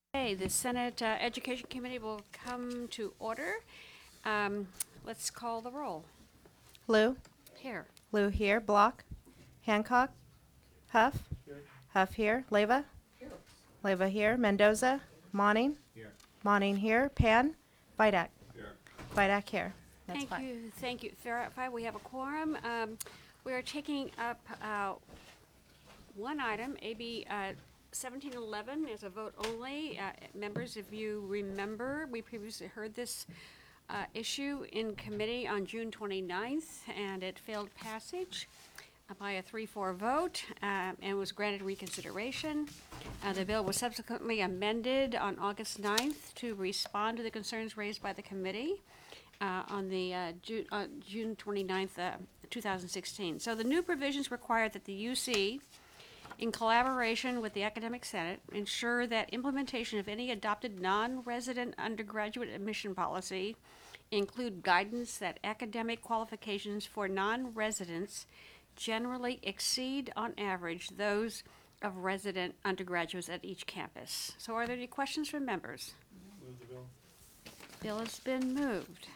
Okay, the Senate Education Committee will come to order. Let's call the roll. Lou? Here. Lou here. Block? Hancock? Huff? Huff here. Leyva? Leyva here. Mendoza? Monning? Here. Monning here. Pan? Vidak? Here. Vidak here. That's Thank fine. you, thank you. Verify, we have a quorum. We are taking up one item, AB 1711, is a vote only. Members, if you remember, we previously heard this issue in committee on June 29th, and it failed passage by a 3-4 vote, and was granted reconsideration. The bill was subsequently amended on August 9th to respond to the concerns raised by the committee on the June 29th, 2016. So the new provisions require that the UC, in collaboration with the Academic Senate, ensure that implementation of any adopted non-resident undergraduate admission policy include guidance that academic qualifications for non-residents generally exceed on average those of resident undergraduates at each campus. So are there any questions from members? Move the bill. Bill has been moved.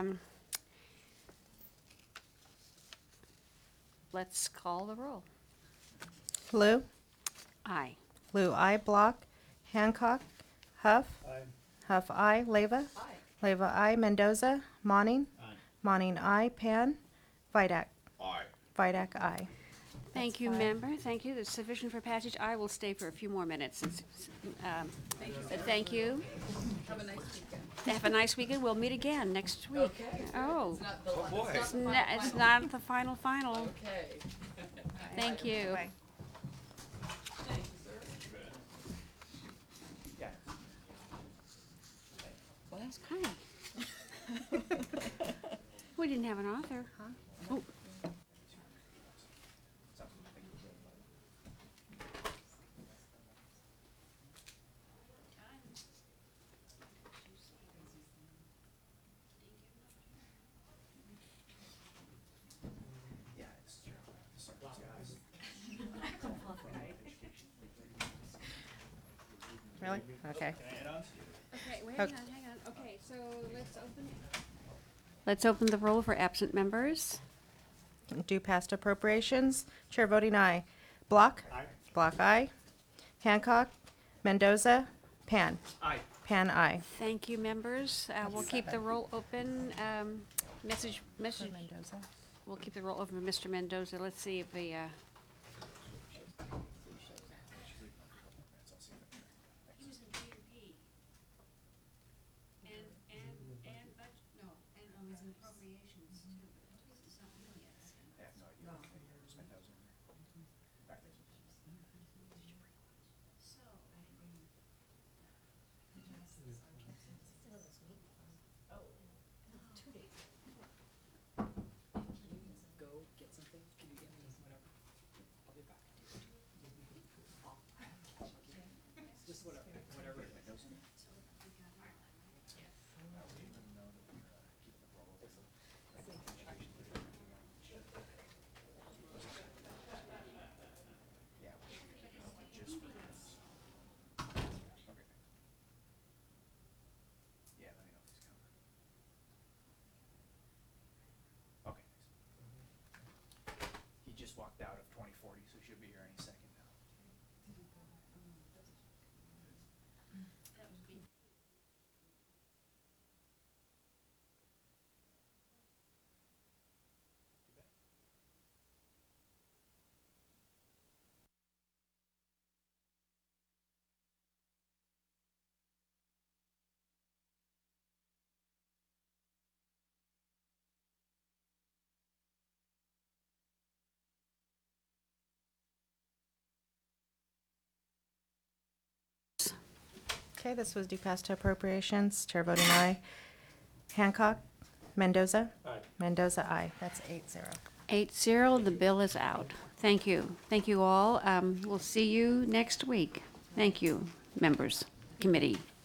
Let's call the roll. Lou? Aye. Lou, I. Block? Hancock? Huff? Aye. Huff, I. Leyva? Leyva, I. Mendoza? Monning? Aye. Monning, I. Pan? Vidak? Aye. Vidak, I. Thank you, member. Thank you. That's sufficient for passage. I will stay for a few more minutes. Thank you. Have a nice weekend. Have a nice weekend. We'll meet again next week. Okay. Oh, It's not the Oh, last. boy. it's not the final. Okay. Thank you. Bye. Thank you, sir. Yeah. Well, that's kind. We didn't have an author, huh? Oh, Yeah, it's true. Really? Okay. okay, wait, Okay. hang on. Okay, so let's open the roll for absent members. Do past appropriations. Chair voting aye. Block? Aye. Block, aye. Hancock? Mendoza? Pan? Aye. Pan, aye. Thank you, members. We'll keep the roll open. Message, Mendoza? we'll keep the roll open for Mr. Mendoza. Let's see if the, He was in P. And budget, no, and was in appropriations too. It's not really yet. I have no idea. Spent those in back there. Go get something. Can you get me whatever? I'll be back. Just whatever. Yeah. Just for this. Okay. Yeah, let me know if he's coming. Okay, thanks. He just walked out of 2040, so he should be here any second now. Okay, this was due past to appropriations. Chair voting aye. Hancock? Mendoza? Aye. Mendoza, aye. That's 8-0. 8-0, the bill is out. Thank you. Thank you all. We'll see you next week. Thank you, members, committee.